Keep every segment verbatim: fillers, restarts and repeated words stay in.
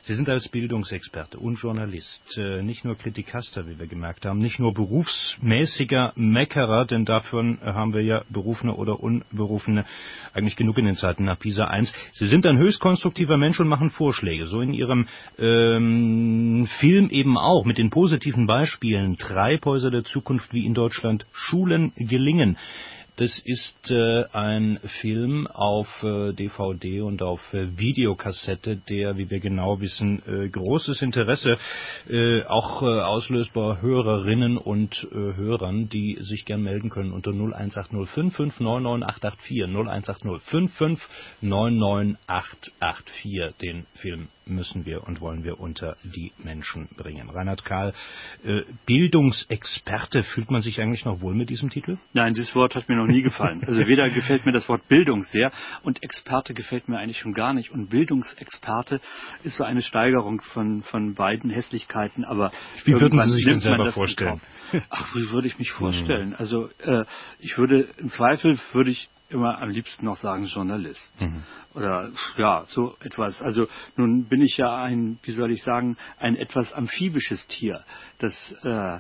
Sie sind als Bildungsexperte und Journalist nicht nur Kritikaster, wie wir gemerkt haben, nicht nur berufsmäßiger Meckerer, denn davon haben wir ja berufene oder unberufene eigentlich genug in den Zeiten nach Pisa eins. Sie sind ein höchst konstruktiver Mensch und machen Vorschläge, so in Ihrem ähm, Film eben auch, mit den positiven Beispielen Treibhäuser der Zukunft, wie in Deutschland Schulen gelingen. Das ist äh, ein Film auf äh, D V D und auf äh, Videokassette, der, wie wir genau wissen, äh, großes Interesse äh, auch äh, auslöst bei Hörerinnen und äh, Hörern, die sich gern melden können unter null eins acht null fünf fünf neun neun acht acht vier, null eins acht null fünf fünf neun neun acht acht vier. Den Film müssen wir und wollen wir unter die Menschen bringen. Reinhard Kahl, äh, Bildungsexperte, fühlt man sich eigentlich noch wohl mit diesem Titel? Nein, dieses Wort hat mir noch nie gefallen. Also weder gefällt mir das Wort Bildung sehr und Experte gefällt mir eigentlich schon gar nicht. Und Bildungsexperte ist so eine Steigerung von, von beiden Hässlichkeiten. Aber wie würden Sie sich denn selber vorstellen? Ach, wie würde ich mich vorstellen? Also äh, ich würde, im Zweifel würde ich immer am liebsten noch sagen Journalist. Mhm. Oder ja, so etwas. Also nun bin ich ja ein, wie soll ich sagen, ein etwas amphibisches Tier, das äh,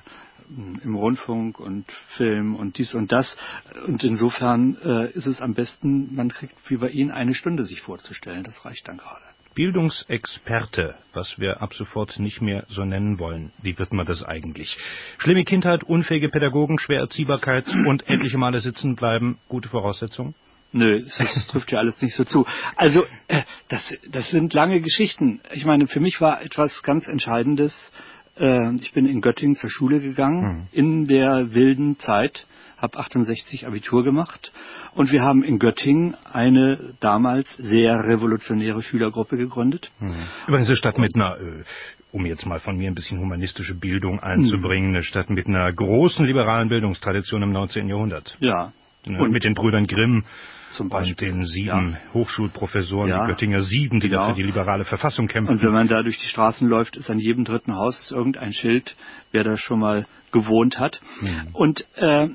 im Rundfunk und Film und dies und das. Und insofern äh, ist es am besten, man kriegt wie bei Ihnen eine Stunde sich vorzustellen. Das reicht dann gerade. Bildungsexperte, was wir ab sofort nicht mehr so nennen wollen. Wie wird man das eigentlich? Schlimme Kindheit, unfähige Pädagogen, Schwererziehbarkeit und etliche Male sitzen bleiben, gute Voraussetzungen? Nö, das trifft ja alles nicht so zu. Also, äh, das, das sind lange Geschichten. Ich meine, für mich war etwas ganz Entscheidendes. Äh, ich bin in Göttingen zur Schule gegangen, hm. in der wilden Zeit, habe achtundsechzig Abitur gemacht und wir haben in Göttingen eine damals sehr revolutionäre Schülergruppe gegründet. Hm. Übrigens eine Stadt mit einer, äh, um jetzt mal von mir ein bisschen humanistische Bildung einzubringen, hm. eine Stadt mit einer großen liberalen Bildungstradition im neunzehnten Jahrhundert. Ja. Ne, und mit den Brüdern Grimm. Zum Beispiel. Und den sieben ja. Hochschulprofessoren, ja. die Göttinger Sieben, die genau. da für die liberale Verfassung kämpfen. Und wenn man da durch die Straßen läuft, ist an jedem dritten Haus irgendein Schild, wer da schon mal gewohnt hat. Hm. Und äh,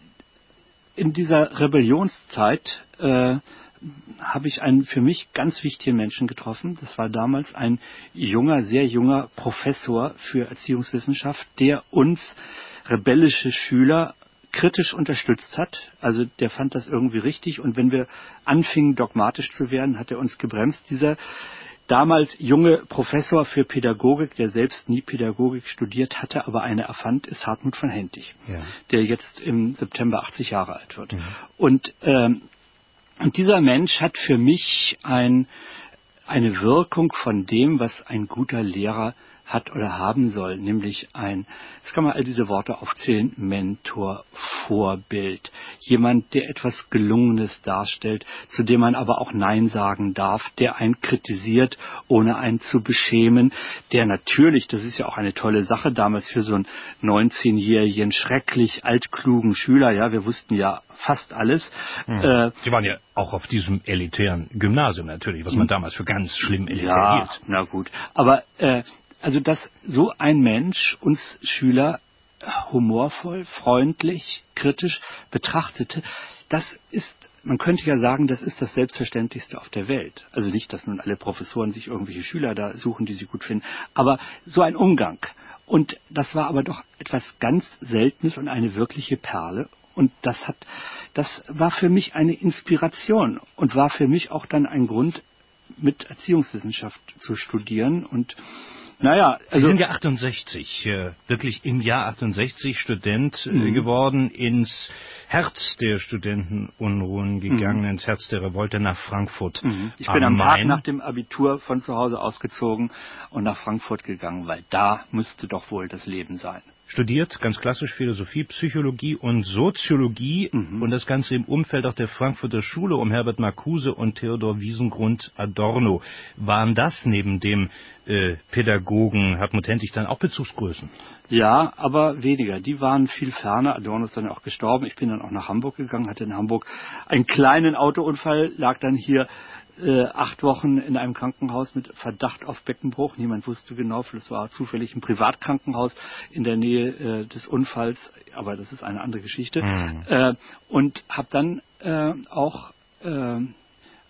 in dieser Rebellionszeit äh, habe ich einen für mich ganz wichtigen Menschen getroffen. Das war damals ein junger, sehr junger Professor für Erziehungswissenschaft, der uns rebellische Schüler kritisch unterstützt hat. Also der fand das irgendwie richtig. Und wenn wir anfingen, dogmatisch zu werden, hat er uns gebremst. Dieser damals junge Professor für Pädagogik, der selbst nie Pädagogik studiert hatte, aber eine erfand, ist Hartmut von Hentig, ja. der jetzt im September achtzig Jahre alt wird. Mhm. Und, ähm, und dieser Mensch hat für mich ein, eine Wirkung von dem, was ein guter Lehrer hat oder haben soll, nämlich ein, jetzt kann man all diese Worte aufzählen, Mentor, Vorbild, jemand, der etwas Gelungenes darstellt, zu dem man aber auch Nein sagen darf, der einen kritisiert, ohne einen zu beschämen, der natürlich, das ist ja auch eine tolle Sache damals für so einen neunzehnjährigen, schrecklich altklugen Schüler, ja, wir wussten ja fast alles. Hm. Äh, Sie waren ja auch auf diesem elitären Gymnasium natürlich, was man damals für ganz schlimm elitär ja, hielt. Na gut, aber äh, also, dass so ein Mensch uns Schüler humorvoll, freundlich, kritisch betrachtete, das ist, man könnte ja sagen, das ist das Selbstverständlichste auf der Welt. Also nicht, dass nun alle Professoren sich irgendwelche Schüler da suchen, die sie gut finden, aber so ein Umgang. Und das war aber doch etwas ganz Seltenes und eine wirkliche Perle. Und das hat, das war für mich eine Inspiration und war für mich auch dann ein Grund, mit Erziehungswissenschaft zu studieren. Und naja, also Sie sind ja achtundsechzig, äh, wirklich im Jahr achtundsechzig Student äh, mhm. geworden, ins Herz der Studentenunruhen gegangen, mhm. ins Herz der Revolte nach Frankfurt. Mhm. Ich bin am Main. Tag nach dem Abitur von zu Hause ausgezogen und nach Frankfurt gegangen, weil da müsste doch wohl das Leben sein. Studiert, ganz klassisch Philosophie, Psychologie und Soziologie mhm. und das Ganze im Umfeld auch der Frankfurter Schule um Herbert Marcuse und Theodor Wiesengrund Adorno. Waren das neben dem äh, Pädagogen Hartmut Hentig dann auch Bezugsgrößen? Ja, aber weniger. Die waren viel ferner. Adorno ist dann auch gestorben. Ich bin dann auch nach Hamburg gegangen, hatte in Hamburg einen kleinen Autounfall, lag dann hier Äh, acht Wochen in einem Krankenhaus mit Verdacht auf Beckenbruch. Niemand wusste genau, es war zufällig ein Privatkrankenhaus in der Nähe äh, des Unfalls, aber das ist eine andere Geschichte. Mhm. Äh, und habe dann äh, auch äh,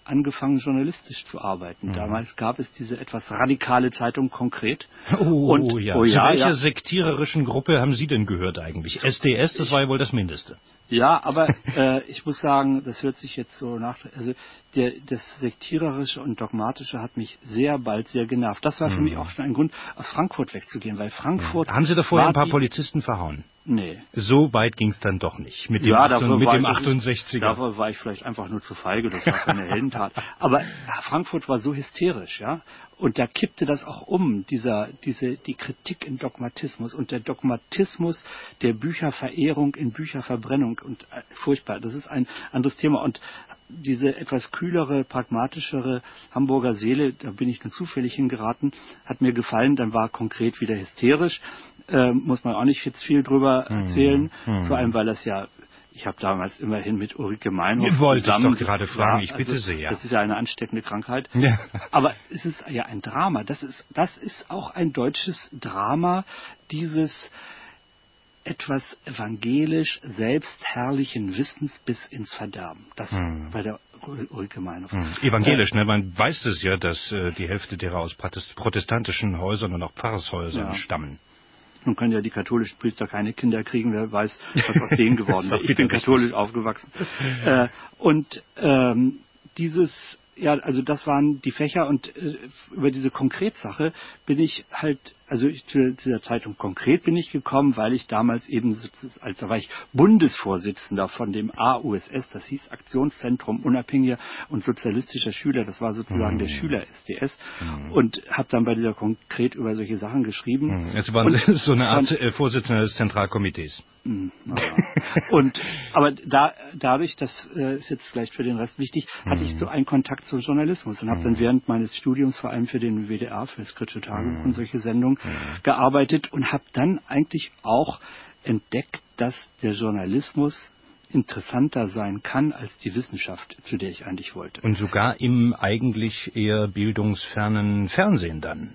angefangen, journalistisch zu arbeiten. Mhm. Damals gab es diese etwas radikale Zeitung Konkret. Oh, und, ja. Oh, ja. Zu welcher ja. sektiererischen Gruppe haben Sie denn gehört eigentlich? S D S, das ich, war ja wohl das Mindeste. Ja, aber äh, ich muss sagen, das hört sich jetzt so nach... Also der, das Sektiererische und Dogmatische hat mich sehr bald sehr genervt. Das war für mhm. mich auch schon ein Grund, aus Frankfurt wegzugehen, weil Frankfurt... Mhm. Haben Sie da vorher ein paar die, Polizisten verhauen? Nee. So weit ging es dann doch nicht. Mit dem, ja, achtund, mit dem ich, achtundsechziger. Dafür war ich vielleicht einfach nur zu feige, das war keine Heldentat. Aber Frankfurt war so hysterisch, ja. Und da kippte das auch um, dieser, diese, die Kritik in Dogmatismus und der Dogmatismus der Bücherverehrung in Bücherverbrennung und äh, furchtbar. Das ist ein anderes Thema. Und diese etwas kühlere, pragmatischere Hamburger Seele, da bin ich nur zufällig hingeraten, hat mir gefallen, dann war Konkret wieder hysterisch, äh, muss man auch nicht jetzt viel drüber erzählen, hm, vor allem weil das ja, ich habe damals immerhin mit Ulrike Meinhof wollte zusammen... Ich doch gerade fragen, war, ich bitte also, sehr. Das ist ja eine ansteckende Krankheit, ja. aber es ist ja ein Drama, das ist, das ist auch ein deutsches Drama, dieses etwas evangelisch selbstherrlichen Wissens bis ins Verderben. Das hm. bei der Ulrike Meinhof. Hm. Evangelisch, äh, ne? Man weiß es ja, dass äh, die Hälfte derer aus protestantischen Häusern und auch Pfarrershäusern ja. stammen. Nun können ja die katholischen Priester keine Kinder kriegen, wer weiß, was aus denen geworden ist. Ich bin katholisch aufgewachsen. äh, und ähm, dieses... Ja, also das waren die Fächer und äh, über diese Konkretsache bin ich halt, also ich, zu dieser Zeitung Konkret bin ich gekommen, weil ich damals eben, als da war ich Bundesvorsitzender von dem A U S S, das hieß Aktionszentrum Unabhängiger und Sozialistischer Schüler, das war sozusagen mhm. der Schüler-S D S mhm. und habe dann bei dieser Konkret über solche Sachen geschrieben. Mhm. Es war und, so eine Art und, Vorsitzender des Zentralkomitees. Ja. Und aber da dadurch, das äh, ist jetzt vielleicht für den Rest wichtig, hatte ich so einen Kontakt zum Journalismus und habe dann während meines Studiums vor allem für den W D R, für das Kritische Tagebuch und solche Sendungen gearbeitet und habe dann eigentlich auch entdeckt, dass der Journalismus interessanter sein kann als die Wissenschaft, zu der ich eigentlich wollte. Und sogar im eigentlich eher bildungsfernen Fernsehen dann.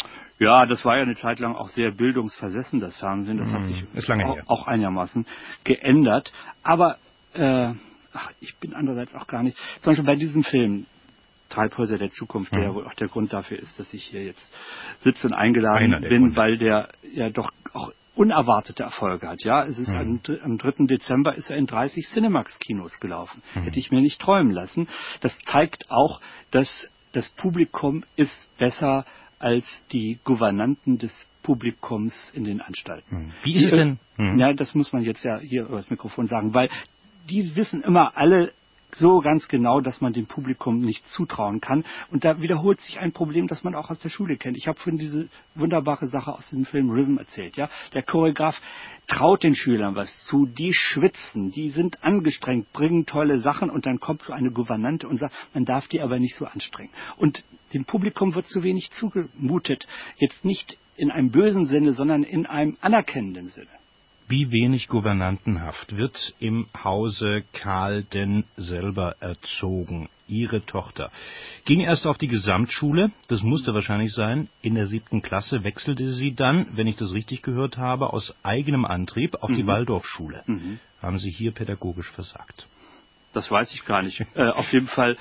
Ja, das war ja eine Zeit lang auch sehr bildungsversessen, das Fernsehen. Das hat sich auch, auch einigermaßen geändert. Aber äh, ach, ich bin andererseits auch gar nicht... Zum Beispiel bei diesem Film, Treibhäuser der Zukunft, der wohl auch der Grund dafür ist, dass ich hier jetzt sitze und eingeladen bin, Grund. Weil der ja doch auch unerwartete Erfolge hat. Ja, es ist mhm. am, am dritten Dezember ist er in dreißig Cinemax-Kinos gelaufen. Mhm. Hätte ich mir nicht träumen lassen. Das zeigt auch, dass das Publikum ist besser als die Gouvernanten des Publikums in den Anstalten. Wie ist es denn? Hm. Ja, das muss man jetzt ja hier über das Mikrofon sagen, weil die wissen immer alle so ganz genau, dass man dem Publikum nicht zutrauen kann. Und da wiederholt sich ein Problem, das man auch aus der Schule kennt. Ich habe vorhin diese wunderbare Sache aus diesem Film Rhythm erzählt. Ja, der Choreograf traut den Schülern was zu, die schwitzen, die sind angestrengt, bringen tolle Sachen und dann kommt so eine Gouvernante und sagt, man darf die aber nicht so anstrengen. Und dem Publikum wird zu wenig zugemutet. Jetzt nicht in einem bösen Sinne, sondern in einem anerkennenden Sinne. Wie wenig gouvernantenhaft wird im Hause Karl denn selber erzogen? Ihre Tochter ging erst auf die Gesamtschule, das musste wahrscheinlich sein, in der siebten Klasse wechselte sie dann, wenn ich das richtig gehört habe, aus eigenem Antrieb auf mhm. die Waldorfschule. Mhm. Haben Sie hier pädagogisch versagt? Das weiß ich gar nicht. Äh, auf jeden Fall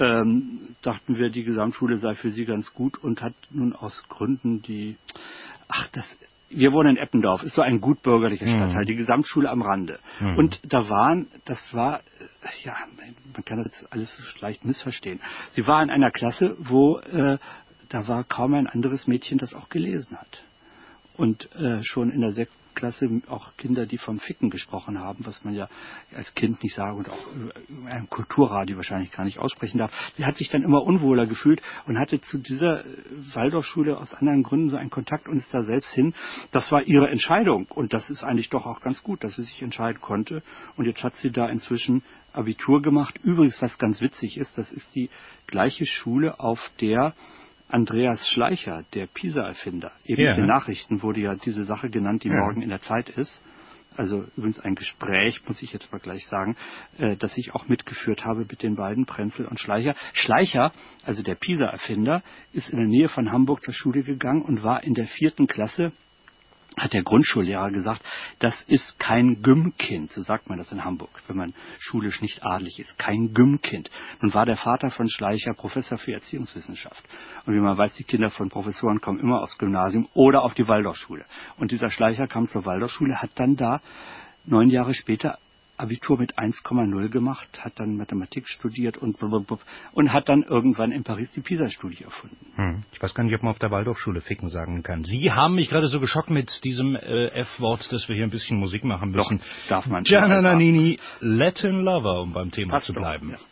ähm, dachten wir, die Gesamtschule sei für sie ganz gut und hat nun aus Gründen die... Ach, das... Wir wohnen in Eppendorf, ist so ein gutbürgerlicher Stadtteil, mhm. die Gesamtschule am Rande. Mhm. Und da waren, das war, ja, man kann das alles leicht missverstehen. Sie war in einer Klasse, wo äh, da war kaum ein anderes Mädchen, das auch gelesen hat. Und äh, schon in der sechsten Klasse auch Kinder, die vom Ficken gesprochen haben, was man ja als Kind nicht sagen und auch in einem Kulturradio wahrscheinlich gar nicht aussprechen darf. Die hat sich dann immer unwohler gefühlt und hatte zu dieser Waldorfschule aus anderen Gründen so einen Kontakt und ist da selbst hin. Das war ihre Entscheidung und das ist eigentlich doch auch ganz gut, dass sie sich entscheiden konnte. Und jetzt hat sie da inzwischen Abitur gemacht. Übrigens, was ganz witzig ist, das ist die gleiche Schule, auf der Andreas Schleicher, der Pisa-Erfinder, eben ja. in den Nachrichten wurde ja diese Sache genannt, die ja. morgen in der Zeit ist. Also übrigens ein Gespräch, muss ich jetzt mal gleich sagen, äh, das ich auch mitgeführt habe mit den beiden, Prenzel und Schleicher. Schleicher, also der Pisa-Erfinder, ist in der Nähe von Hamburg zur Schule gegangen und war in der vierten Klasse hat der Grundschullehrer gesagt, das ist kein Gymkind, so sagt man das in Hamburg, wenn man schulisch nicht adelig ist, kein Gymkind. Nun war der Vater von Schleicher Professor für Erziehungswissenschaft. Und wie man weiß, die Kinder von Professoren kommen immer aufs Gymnasium oder auf die Waldorfschule. Und dieser Schleicher kam zur Waldorfschule, hat dann da neun Jahre später Abitur mit eins Komma null gemacht, hat dann Mathematik studiert und und hat dann irgendwann in Paris die PISA-Studie erfunden. Hm. Ich weiß gar nicht, ob man auf der Waldorfschule Ficken sagen kann. Sie haben mich gerade so geschockt mit diesem äh, F-Wort, dass wir hier ein bisschen Musik machen müssen. Doch, darf man. Gianna Nannini, Latin Lover, um beim Thema Passt zu bleiben. Doch, ja.